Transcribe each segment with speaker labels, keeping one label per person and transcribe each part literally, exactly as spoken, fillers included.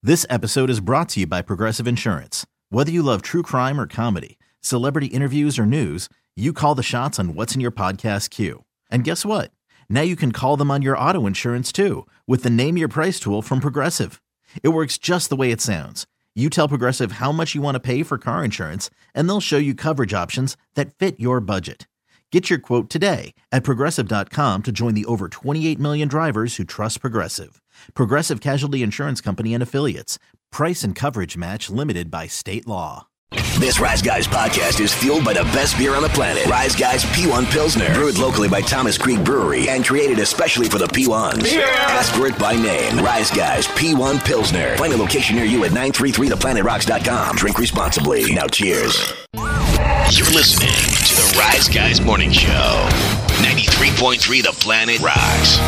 Speaker 1: This episode is brought to you by Progressive Insurance. Whether you love true crime or comedy, celebrity interviews or news, you call the shots on what's in your podcast queue. And guess what? Now you can call them on your auto insurance too with the Name Your Price tool from Progressive. It works just the way it sounds. You tell Progressive how much you want to pay for car insurance, and they'll show you coverage options that fit your budget. Get your quote today at Progressive dot com to join the over twenty-eight million drivers who trust Progressive. Progressive Casualty Insurance Company and Affiliates. Price and coverage match limited by state law.
Speaker 2: This Rise Guys podcast is fueled by the best beer on the planet. Rise Guys P one Pilsner. Brewed locally by Thomas Creek Brewery and created especially for the P ones. Yeah. Ask for it by name. Rise Guys P one Pilsner. Find a location near you at nine three three the planet rocks dot com. Drink responsibly. Now cheers. You're listening to the Rise Guys Morning Show. ninety-three point three The Planet Rocks.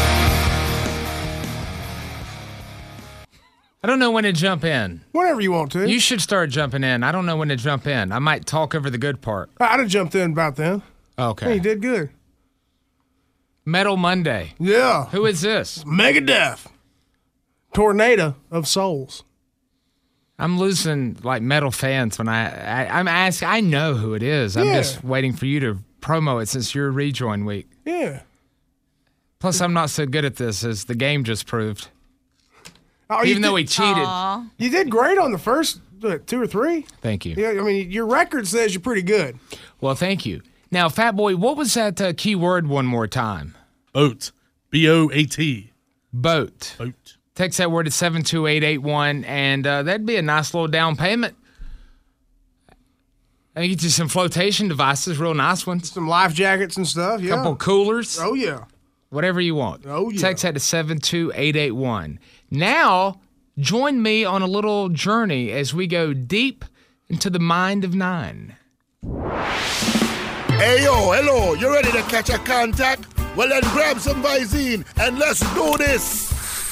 Speaker 3: I don't know when to jump in.
Speaker 4: Whenever you want to.
Speaker 3: You should start jumping in. I don't know when to jump in. I might talk over the good part.
Speaker 4: I'd have jumped in about then.
Speaker 3: Okay.
Speaker 4: Hey, you did good.
Speaker 3: Metal Monday.
Speaker 4: Yeah.
Speaker 3: Who is this?
Speaker 4: Megadeth. Tornado of Souls.
Speaker 3: I'm losing like metal fans when I, I I'm asking. I know who it is. I'm
Speaker 4: Yeah.
Speaker 3: just waiting for you to promo it since your rejoin week.
Speaker 4: Yeah.
Speaker 3: Plus, I'm not so good at this as the game just proved.
Speaker 4: Oh,
Speaker 3: Even
Speaker 4: you
Speaker 3: though
Speaker 4: did,
Speaker 3: he cheated.
Speaker 5: Aww.
Speaker 4: You did great on the first what, two or three.
Speaker 3: Thank you.
Speaker 4: Yeah, I mean, your record says you're pretty good.
Speaker 3: Well, thank you. Now, Fat Boy, what was that uh, key word one more time?
Speaker 6: Boat. B O A T.
Speaker 3: Boat.
Speaker 6: Boat.
Speaker 3: Text that word to seven two eight eight one, and uh, that'd be a nice little down payment. I get you some flotation devices, real nice ones.
Speaker 4: Some life jackets and stuff, yeah.
Speaker 3: Couple coolers.
Speaker 4: Oh, yeah.
Speaker 3: Whatever you want.
Speaker 4: Oh, yeah.
Speaker 3: Text that to seven two eight eight one. Now, join me on a little journey as we go deep into the mind of nine.
Speaker 7: Hey, yo, hello. You ready to catch a contact? Well, then grab some Visine and let's do this.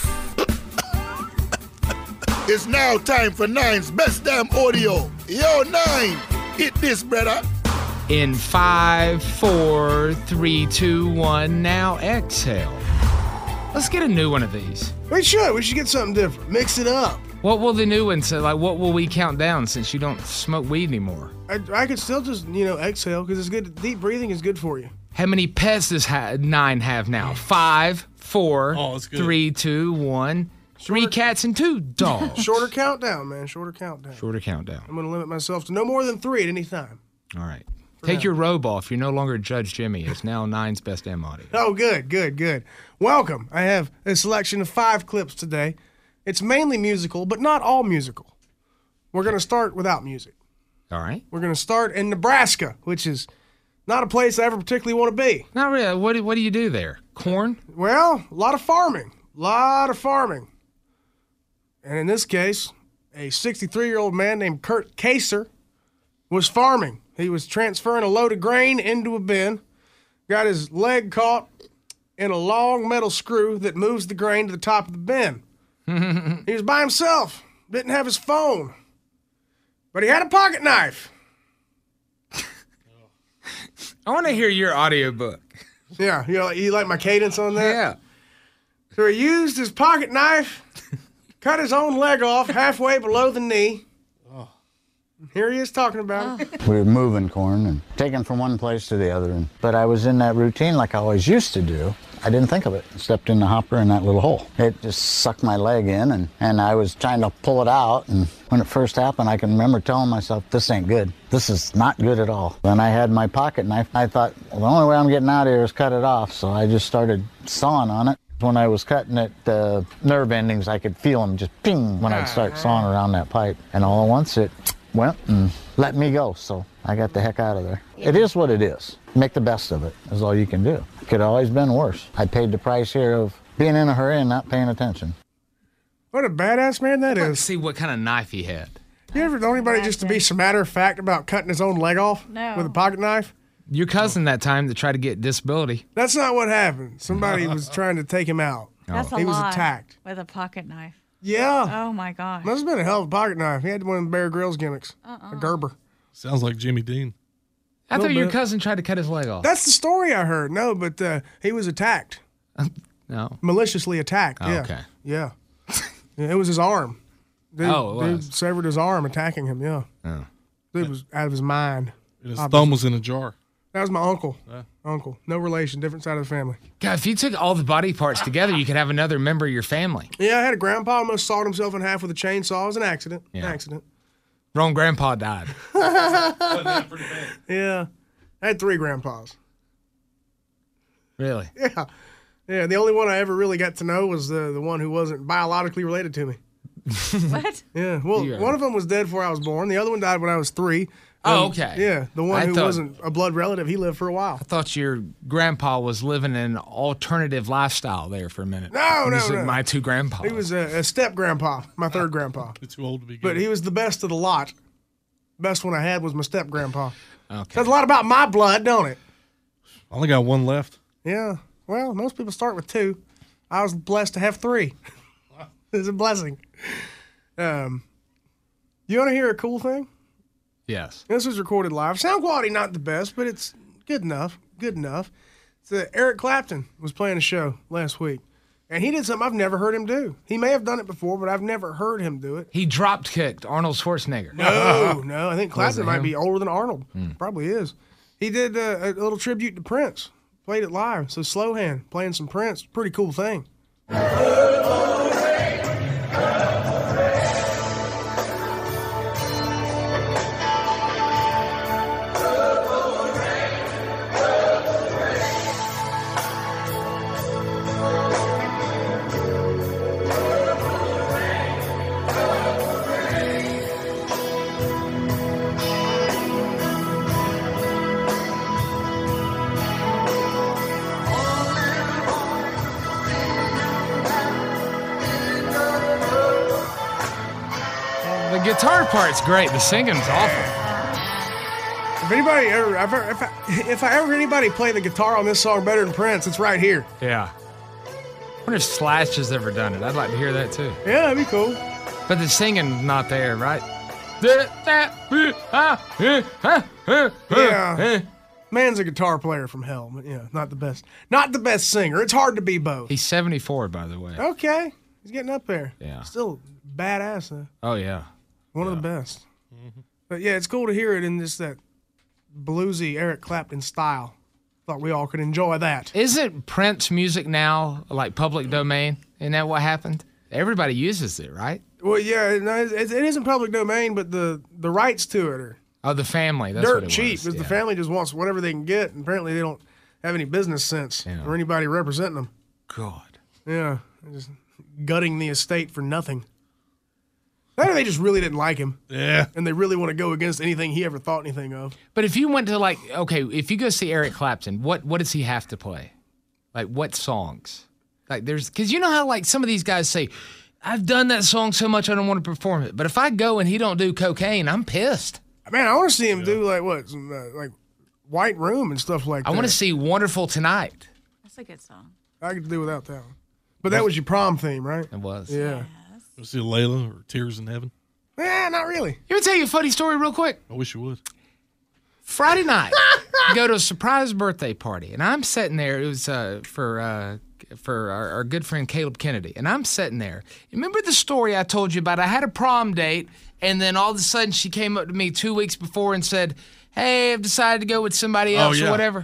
Speaker 7: It's now time for Nine's Best Damn Audio. Yo, Nine, hit this, brother.
Speaker 3: In five, four, three, two, one, now exhale. Let's get a new one of these.
Speaker 4: We should. We should get something different. Mix it up.
Speaker 3: What will the new one say? Like, what will we count down since you don't smoke weed anymore?
Speaker 4: I, I could still just, you know, exhale because it's good. Deep breathing is good for you.
Speaker 3: How many pets does ha- Nine have now? Five, four,
Speaker 6: Oh, that's good.
Speaker 3: three, two, one. Three
Speaker 4: Shorter-
Speaker 3: cats and two dogs.
Speaker 4: Shorter countdown, man. Shorter countdown.
Speaker 3: Shorter countdown.
Speaker 4: I'm going to limit myself to no more than three at any time.
Speaker 3: All right. Take your robe off. You're no longer Judge Jimmy. It's now Nine's Best Damn Audio.
Speaker 4: Oh, good, good, good. Welcome. I have a selection of five clips today. It's mainly musical, but not all musical. We're going to start without music.
Speaker 3: All right.
Speaker 4: We're going to start in Nebraska, which is not a place I ever particularly want to be.
Speaker 3: Not really. What do, what do you do there? Corn?
Speaker 4: Well, a lot of farming. A lot of farming. And in this case, a sixty-three-year-old man named Kurt Kaser was farming. He was transferring a load of grain into a bin, got his leg caught in a long metal screw that moves the grain to the top of the bin. He was by himself, didn't have his phone, but he had a pocket knife.
Speaker 3: I want to hear your audiobook.
Speaker 4: Yeah, you, know, you like my cadence on that?
Speaker 3: Yeah.
Speaker 4: So he used his pocket knife, cut his own leg off halfway below the knee. Here he is talking about it.
Speaker 8: We were moving corn and taking from one place to the other. And, but I was in that routine like I always used to do. I didn't think of it. I stepped in the hopper in that little hole. It just sucked my leg in, and, and I was trying to pull it out. And when it first happened, I can remember telling myself, this ain't good. This is not good at all. Then I had my pocket knife. I thought, well, the only way I'm getting out of here is cut it off. So I just started sawing on it. When I was cutting it, the nerve endings, I could feel them just ping when I'd start sawing around that pipe. And all at once it went and let me go, so I got the heck out of there. It is what it is. Make the best of it is all you can do. It could have always been worse. I paid the price here of being in a hurry and not paying attention.
Speaker 4: What a badass man that
Speaker 3: Let's
Speaker 4: is.
Speaker 3: see what kind of knife he had.
Speaker 4: You ever know anybody just to be some matter of fact about cutting his own leg off
Speaker 5: No.
Speaker 4: with a pocket knife?
Speaker 3: Your cousin that time to try to get disability.
Speaker 4: That's not what happened. Somebody was trying to take him out.
Speaker 5: That's a
Speaker 4: He was
Speaker 5: lot
Speaker 4: attacked.
Speaker 5: with a pocket knife.
Speaker 4: Yeah.
Speaker 5: Oh my gosh.
Speaker 4: Must have been a hell of a pocket knife. He had one of the Bear Grylls gimmicks.
Speaker 5: Uh-uh.
Speaker 4: A Gerber.
Speaker 6: Sounds like Jimmy Dean.
Speaker 3: I thought
Speaker 4: Little
Speaker 3: your
Speaker 4: bit.
Speaker 3: cousin tried to cut his leg off.
Speaker 4: That's the story I heard. No, but uh, he was attacked.
Speaker 3: No.
Speaker 4: Maliciously attacked.
Speaker 3: Oh,
Speaker 4: Yeah.
Speaker 3: okay.
Speaker 4: Yeah. Yeah, it was his arm. Dude,
Speaker 3: Oh, it
Speaker 4: dude
Speaker 3: was.
Speaker 4: severed his arm attacking him. Yeah,
Speaker 3: Oh.
Speaker 4: dude was out of his mind.
Speaker 6: And his
Speaker 4: Obviously.
Speaker 6: thumb was in a jar.
Speaker 4: That was my uncle.
Speaker 6: Yeah.
Speaker 4: Uncle, no relation, different side of the family.
Speaker 3: God, if you took all the body parts together, you could have another member of your family.
Speaker 4: Yeah, I had a grandpa almost sawed himself in half with a chainsaw. It was an accident. An
Speaker 3: Yeah.
Speaker 4: accident.
Speaker 3: Wrong grandpa died.
Speaker 4: Yeah, I had three grandpas.
Speaker 3: Really?
Speaker 4: Yeah, yeah. The only one I ever really got to know was the the one who wasn't biologically related to me.
Speaker 5: What?
Speaker 4: Yeah. Well,
Speaker 3: You-
Speaker 4: one of them was dead before I was born. The other one died when I was three.
Speaker 3: Oh,
Speaker 4: Um,
Speaker 3: okay.
Speaker 4: Yeah, the one
Speaker 3: I
Speaker 4: who
Speaker 3: thought-
Speaker 4: wasn't a blood relative, he lived for a while.
Speaker 3: I thought your grandpa was living an alternative lifestyle there for a minute.
Speaker 4: No,
Speaker 3: He
Speaker 4: no,
Speaker 3: was
Speaker 4: no.
Speaker 3: My two grandpas.
Speaker 4: He was a, a step grandpa, my third grandpa.
Speaker 6: You're too old to be good.
Speaker 4: But he was the best of the lot. Best one I had was my step grandpa.
Speaker 3: Okay.
Speaker 4: Says a lot about my blood, don't it?
Speaker 6: I only got one left.
Speaker 4: Yeah. Well, most people start with two. I was blessed to have three. It's a blessing. Um, you want to hear a cool thing?
Speaker 3: Yes.
Speaker 4: This was recorded live. Sound quality not the best, but it's good enough. Good enough. So Eric Clapton was playing a show last week, and he did something I've never heard him do. He may have done it before, but I've never heard him do it.
Speaker 3: He dropped kicked Arnold Schwarzenegger.
Speaker 4: No, no. I think Clapton
Speaker 3: it
Speaker 4: might
Speaker 3: him?
Speaker 4: be older than Arnold. Probably is. He did uh, a little tribute to Prince. Played it live. So slow hand playing some Prince. Pretty cool thing.
Speaker 3: The guitar part's great. The singing's awful.
Speaker 4: If anybody ever, if I, if I, if I ever hear anybody play the guitar on this song better than Prince, it's right here.
Speaker 3: Yeah. I wonder if Slash has ever done it. I'd like to hear that too.
Speaker 4: Yeah, that'd be cool.
Speaker 3: But the singing's not there, right?
Speaker 4: Yeah. Man's a guitar player from hell, but yeah, not the best. Not the best singer. It's hard to be both.
Speaker 3: He's seventy-four, by the way.
Speaker 4: Okay. He's getting up there.
Speaker 3: Yeah.
Speaker 4: Still badass, though.
Speaker 3: Oh, yeah.
Speaker 4: One of the best. But yeah, it's cool to hear it in this that bluesy Eric Clapton style. Thought we all could enjoy that.
Speaker 3: Isn't Prince music now like public domain? Isn't that what happened? Everybody uses it, right?
Speaker 4: Well, yeah, no, it, it isn't public domain, but the, the rights to it are
Speaker 3: Oh, the family. That's what
Speaker 4: dirt
Speaker 3: it
Speaker 4: cheap
Speaker 3: was.
Speaker 4: because the
Speaker 3: Yeah.
Speaker 4: family just wants whatever they can get. And apparently, they don't have any business sense
Speaker 3: Yeah.
Speaker 4: or anybody representing them.
Speaker 3: God.
Speaker 4: Yeah, they're just gutting the estate for nothing. Maybe they just really didn't like him,
Speaker 6: Yeah.
Speaker 4: and they really want to go against anything he ever thought anything of.
Speaker 3: But if you went to like, okay, if you go see Eric Clapton, what what does he have to play? Like what songs? Like there's, because you know how like some of these guys say, I've done that song so much I don't want to perform it. But if I go and he don't do cocaine, I'm pissed.
Speaker 4: Man, I want to see him do like what, some, uh, like White Room and stuff like
Speaker 3: I
Speaker 4: that.
Speaker 3: want to see Wonderful Tonight.
Speaker 5: That's a good song.
Speaker 4: I could do without that one. But that was your prom theme, right?
Speaker 3: It was.
Speaker 4: Yeah.
Speaker 6: Go see Layla or Tears in Heaven.
Speaker 4: Eh, not really.
Speaker 3: Let me tell you a funny story real quick.
Speaker 6: I wish you would.
Speaker 3: Friday night, go to a surprise birthday party, and I'm sitting there. It was uh, for uh, for our, our good friend Caleb Kennedy, and I'm sitting there. Remember the story I told you about? I had a prom date, and then all of a sudden she came up to me two weeks before and said, "Hey, I've decided to go with somebody
Speaker 6: Oh,
Speaker 3: else
Speaker 6: yeah.
Speaker 3: or whatever."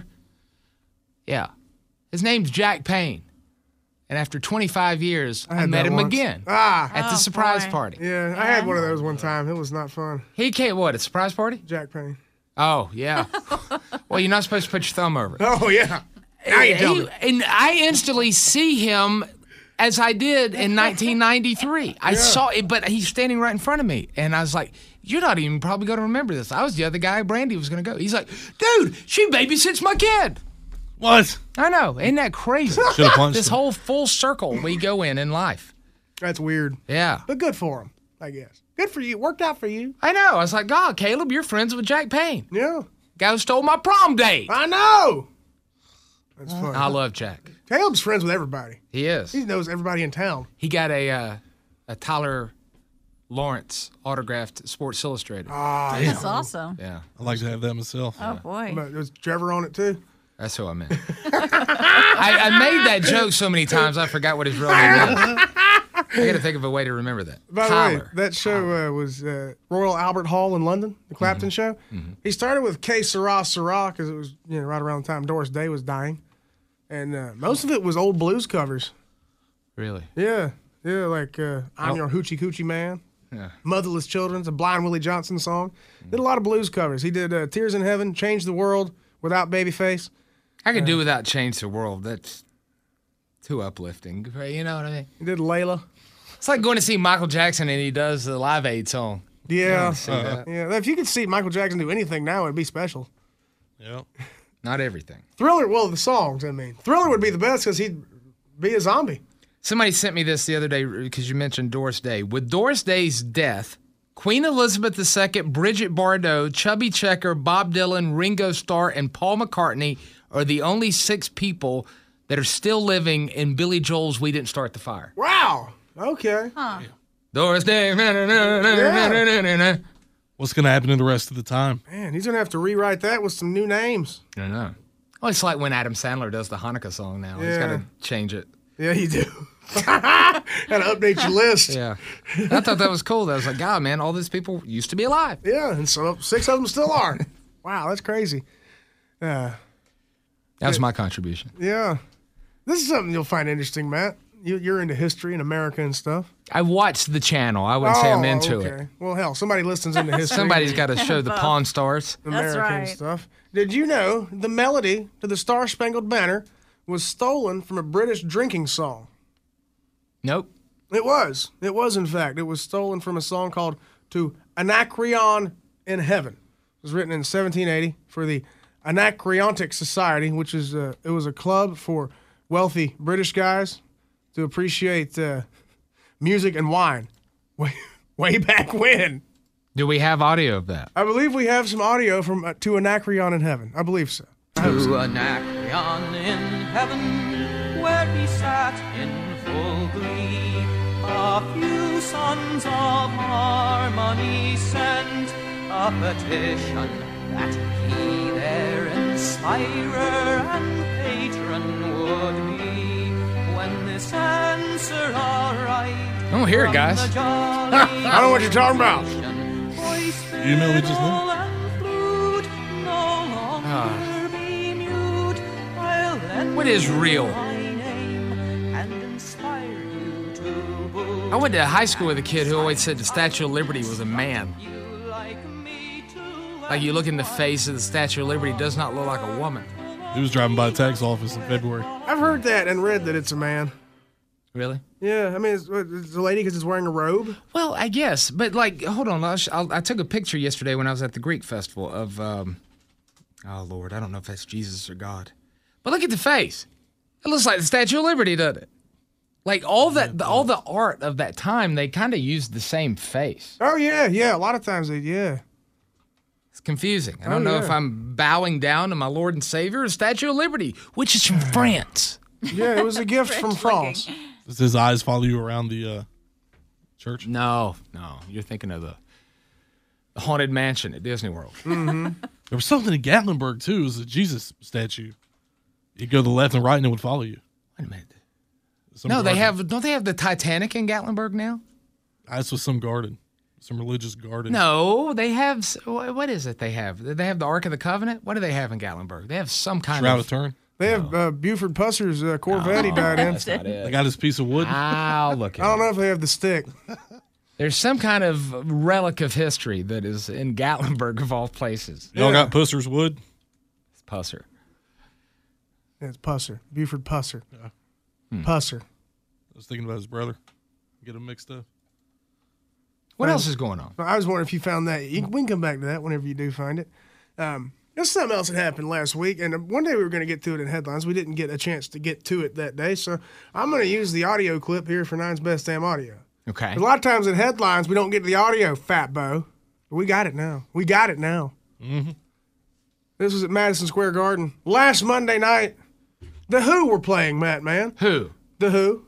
Speaker 3: Yeah, his name's Jack Payne, and after twenty-five years, I,
Speaker 4: had
Speaker 3: met
Speaker 4: that
Speaker 3: him
Speaker 4: once.
Speaker 3: again
Speaker 4: Ah,
Speaker 3: at the
Speaker 5: Oh,
Speaker 3: surprise
Speaker 5: boy.
Speaker 3: party.
Speaker 4: yeah. I had one of those one time. It was not fun.
Speaker 3: He came what? A surprise party?
Speaker 4: Jack Payne.
Speaker 3: Oh yeah. Well, you're not supposed to put your thumb over it.
Speaker 4: Oh yeah. Now you tell
Speaker 3: He-
Speaker 4: me.
Speaker 3: and I instantly see him as I did in nineteen ninety-three. I saw it, but he's standing right in front of me. And I was like, you're not even probably going to remember this. I was the other guy Brandy was going to go. He's like, dude, she babysits my kid.
Speaker 6: What?
Speaker 3: I know. Isn't that crazy?
Speaker 6: Should have punched
Speaker 3: This
Speaker 6: him.
Speaker 3: whole full circle we go in in life.
Speaker 4: That's weird,
Speaker 3: Yeah.
Speaker 4: but good for him, I guess. Good for you. Worked out for you.
Speaker 3: I know. I was like, God, Caleb, you're friends with Jack Payne.
Speaker 4: Yeah.
Speaker 3: Guy who stole my prom date.
Speaker 4: I know. That's funny.
Speaker 3: I love Jack.
Speaker 4: Caleb's friends with everybody.
Speaker 3: He is.
Speaker 4: He knows everybody in town.
Speaker 3: He got a uh, a Tyler Lawrence autographed Sports Illustrated.
Speaker 4: Ah,
Speaker 5: That's awesome.
Speaker 3: Yeah,
Speaker 6: I'd like to have that myself.
Speaker 5: Oh, boy.
Speaker 4: but was Trevor on it too?
Speaker 3: that's who I meant. I, I made that joke so many times I forgot what his real name is. I got to think of a way to remember that.
Speaker 4: By
Speaker 3: Tyler.
Speaker 4: the way, that show uh, was uh, Royal Albert Hall in London, the Clapton show.
Speaker 3: Mm-hmm.
Speaker 4: He started with Que Sera Sera because it was you know right around the time Doris Day was dying, and uh, most of it was old blues covers.
Speaker 3: Really?
Speaker 4: Yeah, yeah, like uh, I'm
Speaker 3: Oh.
Speaker 4: Your Hoochie Coochie Man,
Speaker 3: Yeah.
Speaker 4: Motherless Children, it's a Blind Willie Johnson song. Did a lot of blues covers. He did uh, Tears in Heaven, Change the World without Babyface.
Speaker 3: I could do without Change the World. That's too uplifting. You know what I mean?
Speaker 4: He did Layla.
Speaker 3: It's like going to see Michael Jackson and he does the Live Aid song.
Speaker 4: Yeah,
Speaker 3: see that.
Speaker 4: yeah. If you could see Michael Jackson do anything now, it'd be special.
Speaker 6: Yeah.
Speaker 3: Not everything.
Speaker 4: Thriller, well, the songs, I mean. Thriller would be the best because he'd be a zombie.
Speaker 3: Somebody sent me this the other day because you mentioned Doris Day. With Doris Day's death, Queen Elizabeth the Second, Bridget Bardot, Chubby Checker, Bob Dylan, Ringo Starr, and Paul McCartney are the only six people that are still living in Billy Joel's We Didn't Start the Fire.
Speaker 4: Wow. Okay.
Speaker 5: Huh.
Speaker 3: Doris Day. na, na, na, na, na, na, na, na.
Speaker 6: What's going to happen in the rest of the time?
Speaker 4: Man, he's going to have to rewrite that with some new names.
Speaker 3: I know. Oh, it's like when Adam Sandler does the Hanukkah song now. He's got
Speaker 4: Yeah.
Speaker 3: to change it.
Speaker 4: Yeah, you do. Got to update your list.
Speaker 3: Yeah. I thought that was cool. I was like, God, man, all these people used to be alive.
Speaker 4: Yeah, and so six of them still are. Wow, that's crazy. Uh,
Speaker 3: That was my contribution.
Speaker 4: yeah. This is something you'll find interesting, Matt. You, you're into history and America and stuff.
Speaker 3: I watched the channel. I wouldn't say I'm into
Speaker 4: okay.
Speaker 3: it.
Speaker 4: Well, hell, somebody listens into history.
Speaker 3: Somebody's got to show the Pawn Stars.
Speaker 4: American
Speaker 5: That's right.
Speaker 4: stuff. Did you know the melody to the Star Spangled Banner was stolen from a British drinking song?
Speaker 3: Nope.
Speaker 4: It was. It was, in fact. It was stolen from a song called To Anacreon in Heaven. It was written in seventeen eighty for the Anacreontic Society, which is uh, it was a club for wealthy British guys to appreciate uh, music and wine. Way, way back when.
Speaker 3: Do we have audio of that?
Speaker 4: I believe we have some audio from uh, To Anacreon in Heaven. I believe so. I hope so.
Speaker 9: To Anacreon in heaven, where he sat in full glee, a few sons of harmony sent a petition that he their inspirer and patron would be. When this answer arrived,
Speaker 3: I don't hear it, guys.
Speaker 4: I don't know what you're talking about.
Speaker 6: You know we just know.
Speaker 3: What is real? I went to high school with a kid who always said the Statue of Liberty was a man. Like you look in the face of the Statue of Liberty, it does not look like a woman.
Speaker 6: He was driving by the tax office in February.
Speaker 4: I've heard that and read that it's a man.
Speaker 3: Really?
Speaker 4: Yeah, I mean, it's, it's a lady because it's wearing a robe.
Speaker 3: Well, I guess, but like, hold on. I'll, I'll, I took a picture yesterday when I was at the Greek festival of, um, oh Lord, I don't know if that's Jesus or God, but look at the face. It looks like the Statue of Liberty, doesn't it? Like all that, all the art of that time, they kind of used the same face.
Speaker 4: Oh yeah, yeah. A lot of times they, yeah.
Speaker 3: It's confusing. I
Speaker 4: Oh,
Speaker 3: don't know if
Speaker 4: yeah.
Speaker 3: I'm bowing down to my Lord and Savior or Statue of Liberty, which is from France.
Speaker 4: Yeah, it was a gift from France.
Speaker 6: Does his eyes follow you around the uh, church?
Speaker 3: No, no, you're thinking of the, the Haunted Mansion at Disney World.
Speaker 4: Mm-hmm.
Speaker 6: There was something in Gatlinburg, too. It was a Jesus statue. You'd go to the left and right and it would follow you.
Speaker 3: Wait a minute.
Speaker 6: Some
Speaker 3: No, they
Speaker 6: garden.
Speaker 3: have. Don't they have the Titanic in Gatlinburg now?
Speaker 6: That's with some garden. Some religious garden.
Speaker 3: No, they have. s- wh- What is it they have? They have the Ark of the Covenant. What do they have in Gatlinburg? They have some kind
Speaker 6: Shroud
Speaker 3: of.
Speaker 6: of Turin.
Speaker 4: They have uh, Buford Pusser's uh, Corvette he died in.
Speaker 3: That's not
Speaker 6: They
Speaker 3: it.
Speaker 6: got his piece of wood.
Speaker 3: I'll look
Speaker 4: I
Speaker 3: at
Speaker 4: don't
Speaker 3: it.
Speaker 4: know if they have the stick.
Speaker 3: There's some kind of relic of history that is in Gatlinburg of all places.
Speaker 6: Y'all
Speaker 4: Yeah.
Speaker 6: got Pusser's wood?
Speaker 3: It's Pusser.
Speaker 4: Yeah, it's Pusser. Buford Pusser. Pusser.
Speaker 6: I was thinking about his brother. Get him mixed up.
Speaker 3: What else is going on?
Speaker 4: I was wondering if you found that. You, we can come back to that whenever you do find it. Um, there's something else that happened last week, and one day we were going to get to it in headlines. We didn't get a chance to get to it that day, so I'm going to use the audio clip here for Nine's Best Damn Audio.
Speaker 3: Okay.
Speaker 4: A lot of times in headlines, we don't get to the audio, Fat Bo. But we got it now. We got it now.
Speaker 6: Mm-hmm.
Speaker 4: This was at Madison Square Garden last Monday night. The Who were playing, Matt, man.
Speaker 3: Who?
Speaker 4: The Who.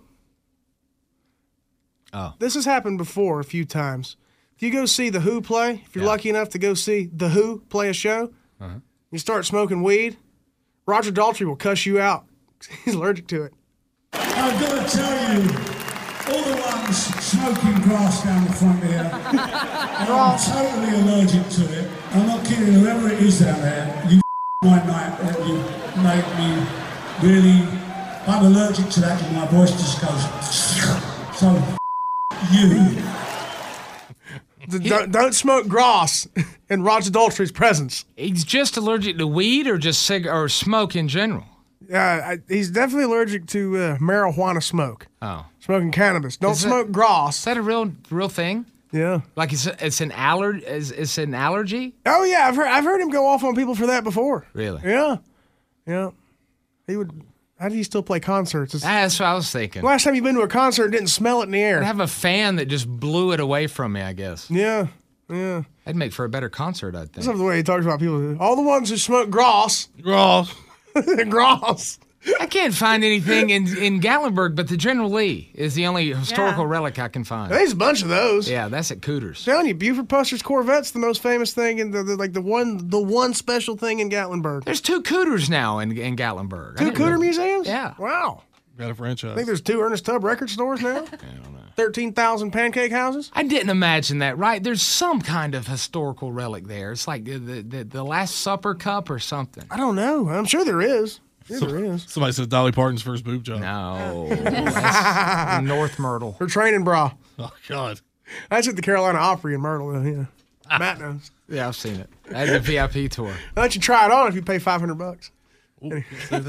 Speaker 3: Oh.
Speaker 4: This has happened before a few times. If you go see The Who play, if you're
Speaker 3: Yeah.
Speaker 4: lucky enough to go see The Who play a show,
Speaker 3: Uh-huh.
Speaker 4: you start smoking weed, Roger Daltrey will cuss you out. He's allergic to it.
Speaker 10: I'm gonna tell you all the ones smoking grass down the front here. I'm totally allergic to it. I'm not kidding, whoever it is down there, you my night that you made me really, I'm allergic to that and my voice just goes, so you.
Speaker 4: Don't, don't smoke grass in Roger Daltrey's presence.
Speaker 3: He's just allergic to weed or just cig- or smoke in general?
Speaker 4: Uh, he's definitely allergic to uh, marijuana smoke.
Speaker 3: Oh.
Speaker 4: Smoking cannabis. Don't
Speaker 3: Is
Speaker 4: smoke
Speaker 3: that,
Speaker 4: grass.
Speaker 3: Is that a real real thing?
Speaker 4: Yeah.
Speaker 3: Like it's it's an aller it's, it's an allergy?
Speaker 4: Oh yeah, I've heard I've heard him go off on people for that before.
Speaker 3: Really?
Speaker 4: Yeah. Yeah. He would. How do you still play concerts? It's,
Speaker 3: That's what I was thinking.
Speaker 4: last time you've been to a concert and didn't smell it in the air.
Speaker 3: I'd have a fan that just blew it away from me, I guess.
Speaker 4: Yeah. Yeah.
Speaker 3: That'd make for a better concert, I think.
Speaker 4: That's the way he talks about people. All the ones who smoke grass.
Speaker 6: Grass.
Speaker 4: grass.
Speaker 3: I can't find anything in, in Gatlinburg, but the General Lee is the only historical
Speaker 5: Yeah.
Speaker 3: relic I can find.
Speaker 4: There's a bunch of those.
Speaker 3: Yeah, that's at Cooters.
Speaker 4: I'm telling you, Buford Puster's Corvette's the most famous thing, and the, the like the one the one special thing in Gatlinburg.
Speaker 3: There's two Cooters now in, in Gatlinburg. I
Speaker 4: Two
Speaker 3: didn't
Speaker 4: Cooter
Speaker 3: know-
Speaker 4: museums?
Speaker 3: Yeah.
Speaker 4: Wow.
Speaker 6: Got a franchise.
Speaker 4: I think there's two Ernest Tubb record stores now. I don't know. thirteen thousand pancake houses.
Speaker 3: I didn't imagine that, right? There's some kind of historical relic there. It's like the, the, the, the Last Supper cup or something.
Speaker 4: I don't know. I'm sure there is. Yeah, there is.
Speaker 6: Somebody said Dolly Parton's first boob job.
Speaker 3: No. That's North Myrtle.
Speaker 4: Her training bra.
Speaker 6: Oh, God.
Speaker 4: That's at the Carolina Opry in Myrtle, though, yeah. Matt knows.
Speaker 3: Yeah, I've seen it. I had the V I P tour.
Speaker 4: I'll let you try it on if you pay five hundred bucks.
Speaker 6: Ooh,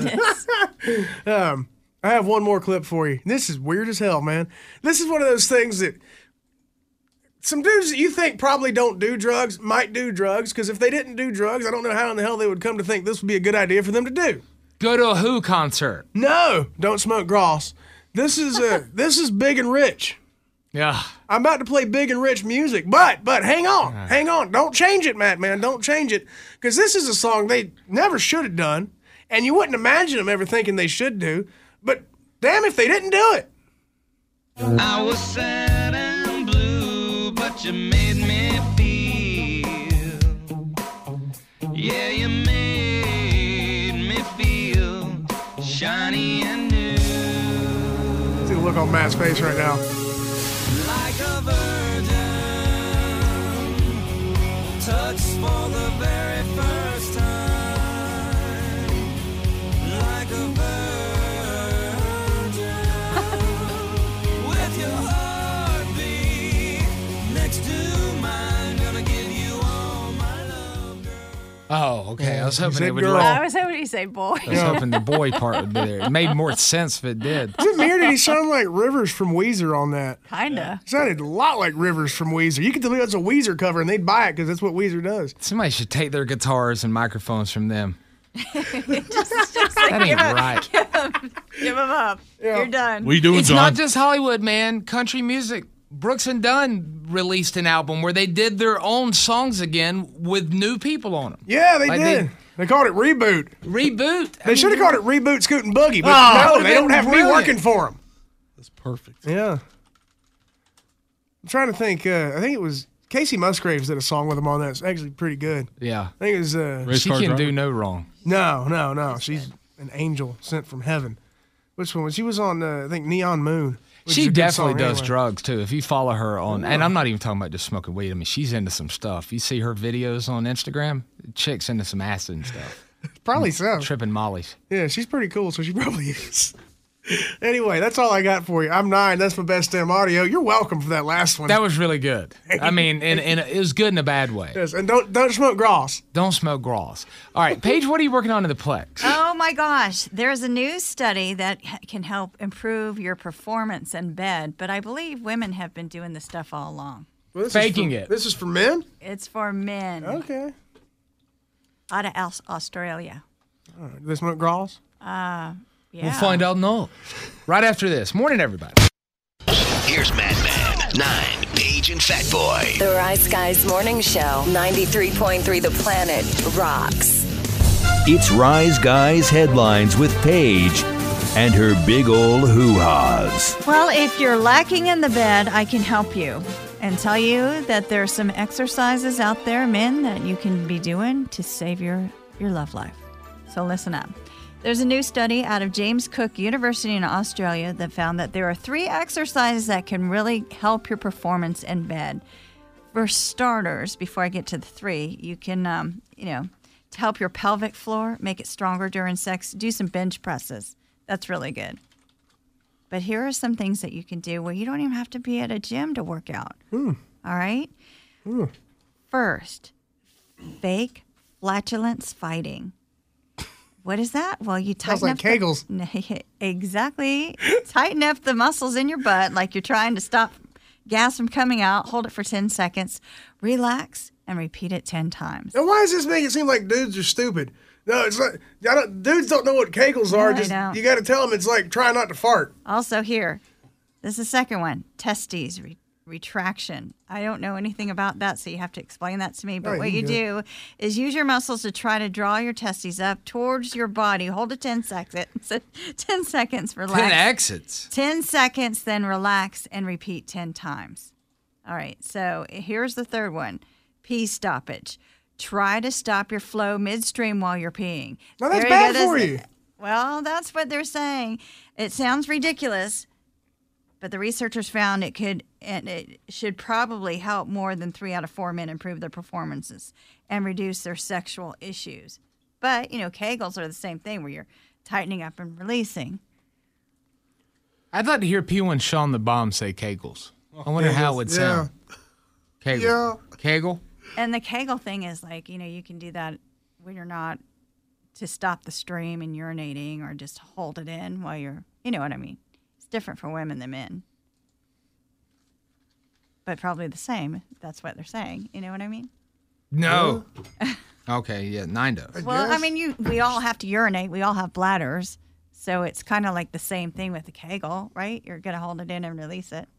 Speaker 4: um, I have one more clip for you. This is weird as hell, man. This is one of those things that some dudes that you think probably don't do drugs might do drugs, because if they didn't do drugs, I don't know how in the hell they would come to think this would be a good idea for them to do.
Speaker 3: Go to a Who concert.
Speaker 4: No, don't smoke grass. This is uh, this is Big and Rich.
Speaker 3: Yeah.
Speaker 4: I'm about to play Big and Rich music, but but hang on, hang on. Don't change it, Matt, man. Don't change it, because this is a song they never should have done, and you wouldn't imagine them ever thinking they should do. But damn if they didn't do it.
Speaker 9: I was sad and blue, but you made me feel. Yeah, you made me feel shiny and new.
Speaker 4: See the look on Matt's face right now.
Speaker 9: Like a virgin, touched for the very first time. Like a virgin, with your heartbeat next to mine, gonna give you all my love, girl.
Speaker 3: Oh, okay. I was hoping
Speaker 4: said
Speaker 3: it would
Speaker 4: girl.
Speaker 3: like,
Speaker 5: I was hoping you say boy.
Speaker 3: I was hoping the boy part would be there. It made more sense if it did.
Speaker 4: Is it me or did he sound like Rivers from Weezer on that?
Speaker 5: Kinda.
Speaker 4: He sounded a lot like Rivers from Weezer. You could tell me that's a Weezer cover and they'd buy it because that's what Weezer does.
Speaker 3: Somebody should take their guitars and microphones from them.
Speaker 5: just, just like,
Speaker 3: That ain't
Speaker 5: give him-
Speaker 3: right.
Speaker 5: Give him up. You're done.
Speaker 6: What you doing,
Speaker 3: It's
Speaker 6: John?
Speaker 3: not just Hollywood, man. Country music. Brooks and Dunn released an album where they did their own songs again with new people on them.
Speaker 4: Yeah, they
Speaker 3: Like
Speaker 4: did.
Speaker 3: they-
Speaker 4: They, called it Reboot.
Speaker 3: Reboot.
Speaker 4: They should have called it Reboot Scootin' Boogie, but
Speaker 3: Oh,
Speaker 4: no,
Speaker 3: would've
Speaker 4: they don't
Speaker 3: been
Speaker 4: have me
Speaker 3: brilliant.
Speaker 4: working for them.
Speaker 6: That's perfect.
Speaker 4: Yeah. I'm trying to think. Uh, I think it was Casey Musgraves did a song with him on that. It's actually pretty good.
Speaker 3: Yeah.
Speaker 4: I think it was. Uh,
Speaker 6: Race
Speaker 3: She
Speaker 6: car
Speaker 3: can
Speaker 6: driver?
Speaker 3: do no wrong.
Speaker 4: no, no, no. She's an angel sent from heaven. Which one? She was on, uh, I think, Neon Moon. which is
Speaker 3: She
Speaker 4: a good
Speaker 3: definitely
Speaker 4: song
Speaker 3: does
Speaker 4: anyway.
Speaker 3: drugs too. If you follow her on, and I'm not even talking about just smoking weed. I mean, she's into some stuff. You see her videos on Instagram. The chick's into some acid and stuff.
Speaker 4: Probably so.
Speaker 3: Tripping mollies.
Speaker 4: Yeah, she's pretty cool, so she probably is. Anyway, that's all I got for you. I'm nine. That's my best damn audio. You're welcome for that last one.
Speaker 3: That was really good. I mean, and, and it was good in a bad way.
Speaker 4: Yes, and don't don't smoke grass.
Speaker 3: Don't smoke grass. All right, Paige, what are you working on in the Plex?
Speaker 5: Oh my gosh, there's a new study that h- can help improve your performance in bed, but I believe women have been doing this stuff all along.
Speaker 4: Well, this
Speaker 3: Faking
Speaker 4: is for,
Speaker 3: it.
Speaker 4: This is for men.
Speaker 5: It's for men
Speaker 4: Okay.
Speaker 5: out of Aus- Australia.
Speaker 4: All right. Do they smoke grass?
Speaker 5: Uh, yeah.
Speaker 3: We'll find out no. Right after this. Morning, everybody.
Speaker 2: Here's Madman, Nine, Paige and Fat Boy.
Speaker 11: The Rise Guys Morning Show, ninety-three point three The Planet rocks.
Speaker 12: It's Rise Guys headlines with Paige and her big ol' hoo-haws.
Speaker 5: Well, if you're lacking in the bed, I can help you and tell you that there's some exercises out there, men, that you can be doing to save your, your love life. So listen up. There's a new study out of James Cook University in Australia that found that there are three exercises that can really help your performance in bed. For starters, before I get to the three, you can, um, you know, to help your pelvic floor, make it stronger during sex, do some bench presses. That's really good. But here are some things that you can do where you don't even have to be at a gym to work out.
Speaker 4: Mm.
Speaker 5: All right?
Speaker 4: Mm.
Speaker 5: First, fake flatulence fighting. What is that? Well, you tighten
Speaker 4: Sounds like
Speaker 5: up
Speaker 4: Kegels.
Speaker 5: The, exactly. Tighten up the muscles in your butt like you're trying to stop gas from coming out. Hold it for ten seconds. Relax and repeat it ten times.
Speaker 4: And why does this make it seem like dudes are stupid? No, it's like I don't, dudes don't know what Kegels are.
Speaker 5: No, they
Speaker 4: Just
Speaker 5: don't.
Speaker 4: you got to tell them it's like try not to fart.
Speaker 5: Also here, this is the second one. Testes re- retraction. I don't know anything about that, so you have to explain that to me. But
Speaker 4: All right,
Speaker 5: what
Speaker 4: you
Speaker 5: you
Speaker 4: go.
Speaker 5: do is use your muscles to try to draw your testes up towards your body. Hold it ten seconds. ten seconds, relax.
Speaker 3: Ten exits.
Speaker 5: ten seconds, then relax and repeat ten times. All right, so here's the third one. Pee stoppage. Try to stop your flow midstream while you're peeing.
Speaker 4: No, that's
Speaker 5: There
Speaker 4: bad
Speaker 5: go.
Speaker 4: for
Speaker 5: This-
Speaker 4: you.
Speaker 5: Well, that's what they're saying. It sounds ridiculous, but the researchers found it could and it should probably help more than three out of four men improve their performances and reduce their sexual issues. But, you know, Kegels are the same thing where you're tightening up and releasing.
Speaker 3: I'd like to hear P one Sean the Bomb say Kegels. I wonder how it would
Speaker 4: Yeah.
Speaker 3: sound. Kegel.
Speaker 4: Yeah.
Speaker 3: Kegel?
Speaker 5: And the Kegel thing is like, you know, you can do that when you're not to stop the stream and urinating or just hold it in while you're, you know what I mean? It's different for women than men. But probably the same. That's what they're saying. You know what I mean?
Speaker 3: No. Okay, yeah, nine does.
Speaker 5: Well, I mean, you we all have to urinate. We all have bladders. So it's kind of like the same thing with the Kegel, right? You're going to hold it in and release it.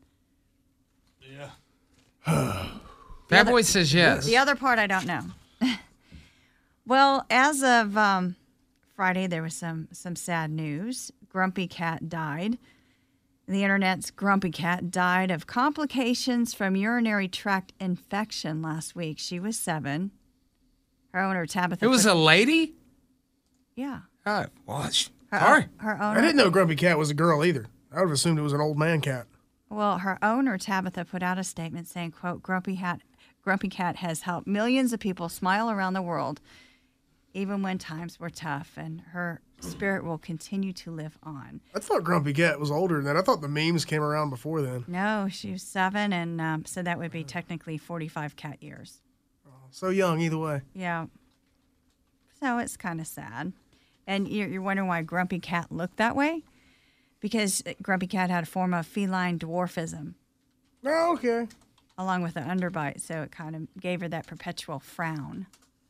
Speaker 3: That boy says yes.
Speaker 5: The other part I don't know. Well, as of um, Friday, there was some some sad news. Grumpy Cat died. The internet's Grumpy Cat died of complications from urinary tract infection last week. She was seven. Her owner, Tabitha.
Speaker 3: It was
Speaker 5: put-
Speaker 3: a lady?
Speaker 5: Yeah.
Speaker 3: Oh, watch.
Speaker 5: Her,
Speaker 3: Sorry.
Speaker 5: her owner.
Speaker 4: I didn't know Grumpy Cat was a girl either. I would have assumed it was an old man cat.
Speaker 5: Well, her owner, Tabitha, put out a statement saying, quote, Grumpy Cat, Grumpy Cat has helped millions of people smile around the world, even when times were tough, and her spirit will continue to live on.
Speaker 4: I thought Grumpy Cat was older than that. I thought the memes came around before then.
Speaker 5: No, she was seven, and um, so that would be technically forty-five cat years.
Speaker 4: So young either way.
Speaker 5: Yeah. So it's kind of sad. And you're, you're wondering why Grumpy Cat looked that way? Because Grumpy Cat had a form of feline dwarfism.
Speaker 4: Oh, okay.
Speaker 5: Along with an underbite, so it kind of gave her that perpetual frown.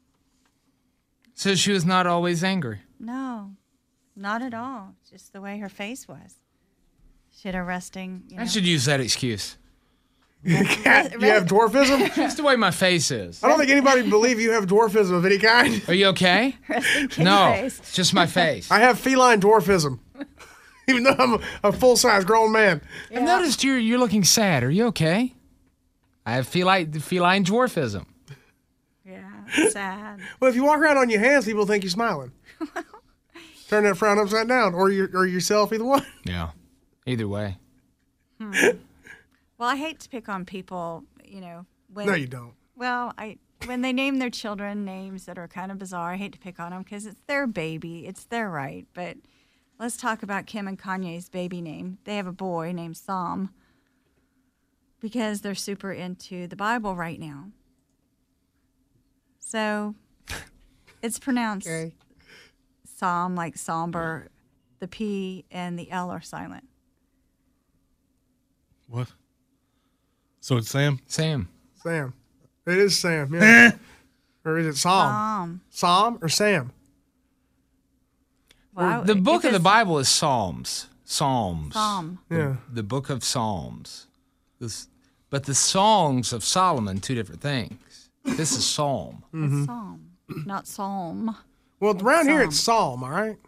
Speaker 3: So she was not always angry.
Speaker 5: No, not at all. Just the way her face was. She had a resting, you know.
Speaker 3: I should use that excuse.
Speaker 4: Cat, you have dwarfism?
Speaker 3: Just the way my face is.
Speaker 4: I don't think anybody would believe you have dwarfism of any kind.
Speaker 3: Are you okay? No, it's just my face.
Speaker 4: I have feline dwarfism. Even though I'm a, a full-size grown man.
Speaker 3: I've noticed you're you're looking sad. Are you okay? I have feline feline dwarfism.
Speaker 5: Yeah, sad.
Speaker 4: Well, if you walk around on your hands, people think you're smiling. Turn that frown upside down, or you or yourself, either one.
Speaker 3: Yeah. Either way.
Speaker 5: Hmm. Well, I hate to pick on people, you know. When,
Speaker 4: No, you don't.
Speaker 5: Well, I when they name their children names that are kind of bizarre, I hate to pick on them because it's their baby. It's their right. But let's talk about Kim and Kanye's baby name. They have a boy named Psalm because they're super into the Bible right now. So it's pronounced
Speaker 4: Okay.
Speaker 5: Psalm, like somber. The P and the L are silent.
Speaker 6: What? So it's Sam?
Speaker 3: Sam.
Speaker 4: Sam. It is Sam, yeah. Or is it Psalm?
Speaker 5: Psalm.
Speaker 4: Psalm or Sam?
Speaker 5: Well,
Speaker 3: the
Speaker 5: if
Speaker 3: book of the
Speaker 5: it's-
Speaker 3: Bible is Psalms. Psalms.
Speaker 5: Psalm.
Speaker 3: The,
Speaker 4: Yeah.
Speaker 3: the book of Psalms. This, but the songs of Solomon, two different things. This is Psalm.
Speaker 5: It's Psalm, not Psalm.
Speaker 4: Well, around here
Speaker 5: Psalm.
Speaker 4: it's Psalm, all right?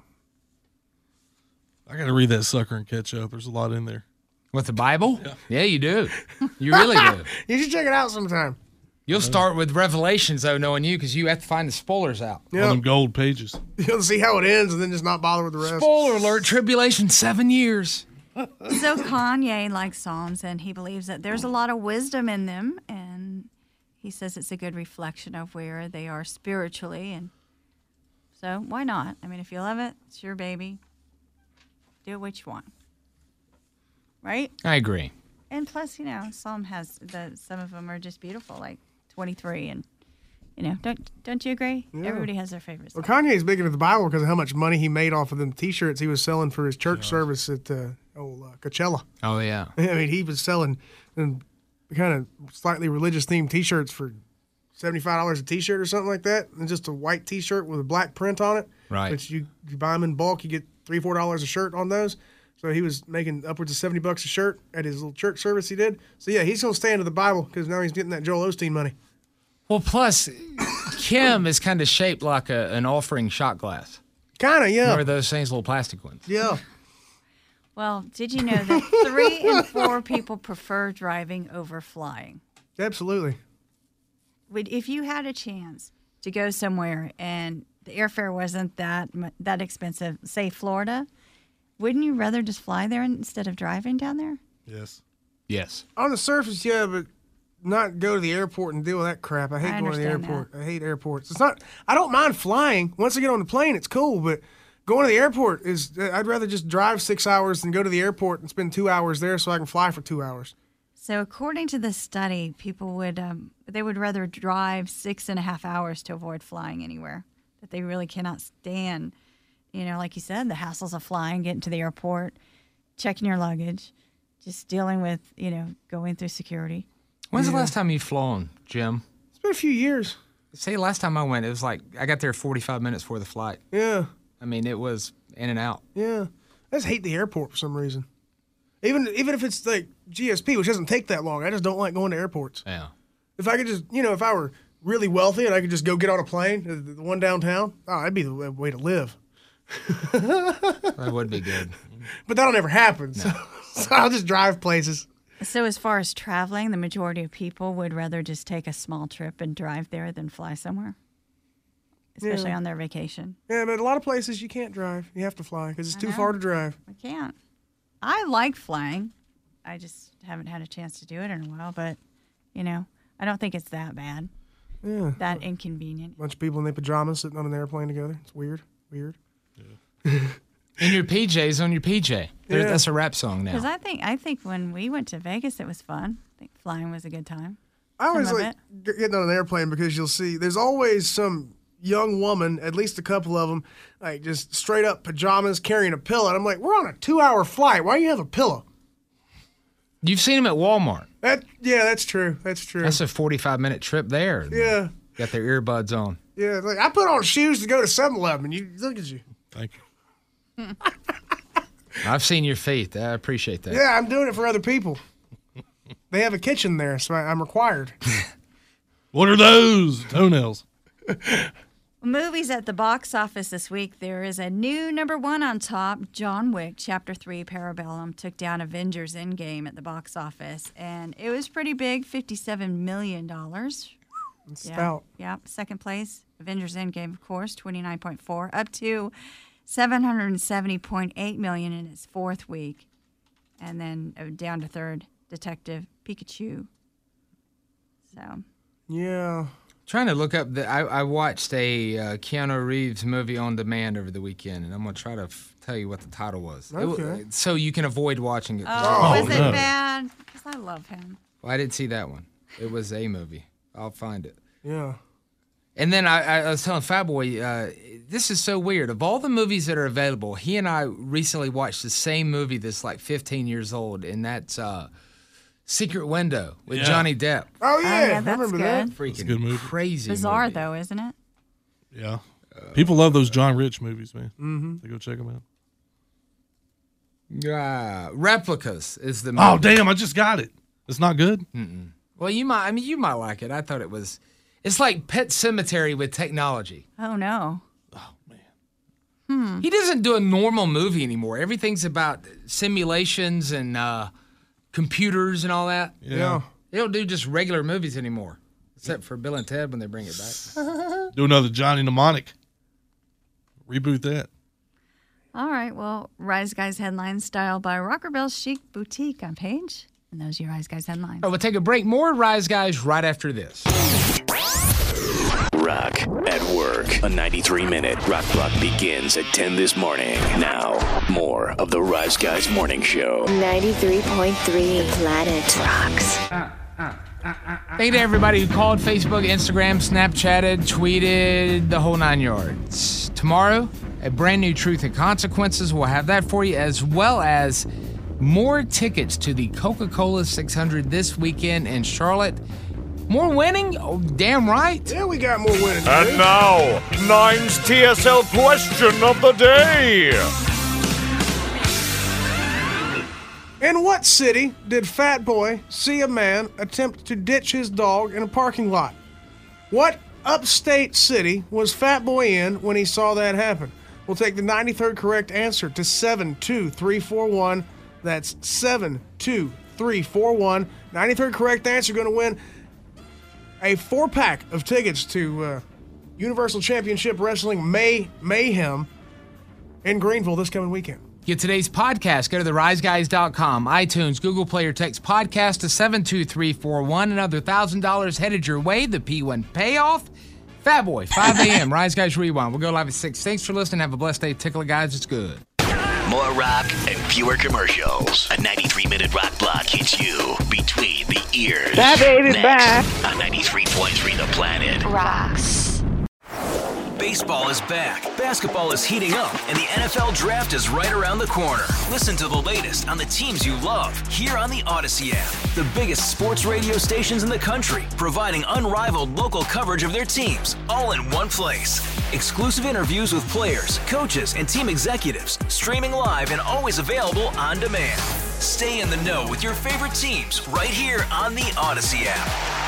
Speaker 6: I got to read that sucker and catch up. There's a lot in there.
Speaker 3: With the Bible? Yeah, you do. You really do.
Speaker 4: You should check it out sometime.
Speaker 3: You'll start with Revelations, though, knowing you, because you have to find the spoilers out.
Speaker 6: On them gold pages.
Speaker 4: You'll see how it ends and then just not bother with the rest.
Speaker 3: Spoiler alert, tribulation, seven years.
Speaker 5: So Kanye likes Psalms, and he believes that there's a lot of wisdom in them, and he says it's a good reflection of where they are spiritually, and so why not? I mean, if you love it, it's your baby. Do what you want, right?
Speaker 3: I agree.
Speaker 5: And plus, you know, Psalm has the some of them are just beautiful, like twenty-three, and you know, don't don't you agree?
Speaker 4: Yeah.
Speaker 5: Everybody has their favorites.
Speaker 4: Well, Kanye's big into the Bible because of how much money he made off of them T-shirts he was selling for his church service at uh, oh, uh, Coachella.
Speaker 3: Oh, yeah.
Speaker 4: I mean, he was selling um, kind of slightly religious themed T-shirts for seventy-five dollars a T-shirt or something like that, and just a white T-shirt with a black print on it.
Speaker 3: Right.
Speaker 4: Which you, you buy them in bulk, you get three, four dollars a shirt on those. So he was making upwards of seventy bucks a shirt at his little church service he did. So yeah, he's gonna stay into the Bible because now he's getting that Joel Osteen money.
Speaker 3: Well, plus, Kim is kind of shaped like a, an offering shot glass.
Speaker 4: Kind of, yeah.
Speaker 3: Remember those things, little plastic ones?
Speaker 4: Yeah.
Speaker 5: Well, did you know that three in four people prefer driving over flying?
Speaker 4: Absolutely.
Speaker 5: Would if you had a chance to go somewhere and the airfare wasn't that mu- that expensive, say Florida, wouldn't you rather just fly there instead of driving down there?
Speaker 6: Yes.
Speaker 3: Yes.
Speaker 4: On the surface, yeah, but not go to the airport and deal with that crap. I hate
Speaker 5: I
Speaker 4: going to the
Speaker 5: understand
Speaker 4: airport. I hate airports. It's not. I don't mind flying. Once I get on the plane, it's cool. But going to the airport is. I'd rather just drive six hours than go to the airport and spend two hours there so I can fly for two hours.
Speaker 5: So according to this study, people would um, they would rather drive six and a half hours to avoid flying anywhere. That they really cannot stand. You know, like you said, the hassles of flying, getting to the airport, checking your luggage, just dealing with, you know, going through security.
Speaker 3: When's
Speaker 4: Yeah.
Speaker 3: the last time you've flown, Jim?
Speaker 4: It's been a few years.
Speaker 3: Say, last time I went, it was like, I got there forty-five minutes before the flight.
Speaker 4: Yeah.
Speaker 3: I mean, it was in and out.
Speaker 4: Yeah. I just hate the airport for some reason. Even even if it's like G S P, which doesn't take that long, I just don't like going to airports.
Speaker 3: Yeah.
Speaker 4: If I could just, you know, if I were really wealthy and I could just go get on a plane, the the one downtown, oh, that'd be the way to live.
Speaker 3: That would be good.
Speaker 4: But that'll never happen. So, so I'll just drive places.
Speaker 5: So as far as traveling, the majority of people would rather just take a small trip and drive there than fly somewhere, especially
Speaker 4: Yeah.
Speaker 5: on their vacation.
Speaker 4: Yeah, but a lot of places you can't drive. You have to fly because it's
Speaker 5: I
Speaker 4: too
Speaker 5: know.
Speaker 4: far to drive.
Speaker 5: I can't. I like flying. I just haven't had a chance to do it in a while, but, you know, I don't think it's that bad,
Speaker 4: Yeah.
Speaker 5: that inconvenient.
Speaker 4: bunch of people in their pajamas sitting on an airplane together. It's weird. Weird.
Speaker 3: In your P Js on your P J. There-
Speaker 4: Yeah.
Speaker 3: That's a rap song now.
Speaker 5: Because I think I think when we went to Vegas, it was fun. I think flying was a good time.
Speaker 4: I always
Speaker 5: Some of
Speaker 4: like g- getting on an airplane because you'll see there's always some young woman, at least a couple of them, like just straight up pajamas carrying a pillow. And I'm like, we're on a two hour flight. Why do you have a pillow?
Speaker 3: You've seen them at Walmart.
Speaker 4: That yeah, that's true. That's true.
Speaker 3: That's a forty-five minute trip there.
Speaker 4: yeah,
Speaker 3: Got their earbuds on.
Speaker 4: yeah. Like I put on shoes to go to seven eleven. You look at you.
Speaker 6: Thank you.
Speaker 3: I've seen your feet. I appreciate that.
Speaker 4: Yeah, I'm doing it for other people. They have a kitchen there, so I, I'm required.
Speaker 6: What are those? Toenails.
Speaker 5: Movies at the box office this week. There is a new number one on top. John Wick, Chapter three, Parabellum, took down Avengers Endgame at the box office, and it was pretty big, fifty-seven million dollars.
Speaker 4: It's
Speaker 5: Yeah.
Speaker 4: stout.
Speaker 5: Yeah. Second place, Avengers Endgame, of course, twenty-nine point four, up to seven hundred seventy point eight million in its fourth week. And then uh, down to third, Detective Pikachu. So,
Speaker 4: Yeah.
Speaker 3: Trying to look up the. I, I watched a uh, Keanu Reeves movie on demand over the weekend, and I'm gonna try to f- tell you what the title was. It wa-
Speaker 4: Okay.
Speaker 3: so you can avoid watching it.
Speaker 5: oh, was
Speaker 6: no.
Speaker 5: it bad? Because I love him.
Speaker 3: Well, I didn't see that one. It was a movie. I'll find it.
Speaker 4: Yeah.
Speaker 3: And then I, I was telling Fat Boy, uh, this is so weird. Of all the movies that are available, he and I recently watched the same movie that's like fifteen years old, and that's uh, Secret Window with
Speaker 6: Yeah.
Speaker 3: Johnny Depp.
Speaker 4: Oh yeah,
Speaker 5: yeah,
Speaker 4: I
Speaker 5: that's
Speaker 4: remember
Speaker 5: good.
Speaker 4: that.
Speaker 3: Freaking
Speaker 6: a good movie.
Speaker 3: crazy
Speaker 5: Bizarre,
Speaker 3: movie.
Speaker 5: though, isn't it?
Speaker 6: Yeah. People love those John Rich movies, man. Mm-hmm. So go check them out.
Speaker 3: Yeah, Replicas is the movie.
Speaker 6: Oh, damn. I just got it. It's not good.
Speaker 3: Well, you might. I mean, you might like it. I thought it was. It's like Pet Cemetery with technology.
Speaker 5: Oh, no.
Speaker 3: He doesn't do a normal movie anymore. Everything's about simulations and uh, computers and all that.
Speaker 4: Yeah.
Speaker 3: They don't do just regular movies anymore. Except for Bill and Ted when they bring it back.
Speaker 6: Do another Johnny Mnemonic. Reboot that.
Speaker 5: All right, well, Rise Guys headlines styled by Rockerbell Chic Boutique on Page. And those are your Rise Guys headlines.
Speaker 3: Oh, we'll take a break. More Rise Guys right after this.
Speaker 2: Rock at Work. A ninety-three minute rock block begins at ten this morning. Now, more of the Rise Guys Morning Show.
Speaker 11: ninety-three point three The Planet rocks.
Speaker 3: Thank you to everybody who called, Facebook, Instagram, Snapchatted, tweeted, the whole nine yards. Tomorrow, a brand new Truth and Consequences. We'll have that for you, as well as more tickets to the Coca-Cola six hundred this weekend in Charlotte. More winning? Oh, damn right.
Speaker 4: Yeah, we got more winning.
Speaker 13: And now, Nine's T S L question of the day.
Speaker 4: In what city did Fat Boy see a man attempt to ditch his dog in a parking lot? What upstate city was Fat Boy in when he saw that happen? We'll take the ninety-third correct answer to seven two three four one. That's seven two three four one. ninety-third correct answer going to win a four-pack of tickets to uh, Universal Championship Wrestling May Mayhem in Greenville this coming weekend.
Speaker 3: Get today's podcast. Go to the rise guys dot com, iTunes, Google Play, or text podcast to seven two three four one. Another one thousand dollars headed your way. The P one payoff. Fat Boy, five a.m. Rise Guys Rewind. We'll go live at six. Thanks for listening. Have a blessed day. Tickle it, guys. It's good.
Speaker 2: More rock and fewer commercials. A ninety-three minute rock block hits you between the ears.
Speaker 14: That baby's
Speaker 2: Next,
Speaker 14: back.
Speaker 2: on ninety-three point three The Planet
Speaker 11: Rocks.
Speaker 15: Baseball is back, basketball is heating up, and the N F L Draft is right around the corner. Listen to the latest on the teams you love here on the Odyssey app. The biggest sports radio stations in the country, providing unrivaled local coverage of their teams, all in one place. Exclusive interviews with players, coaches, and team executives, streaming live and always available on demand. Stay in the know with your favorite teams right here on the Odyssey app.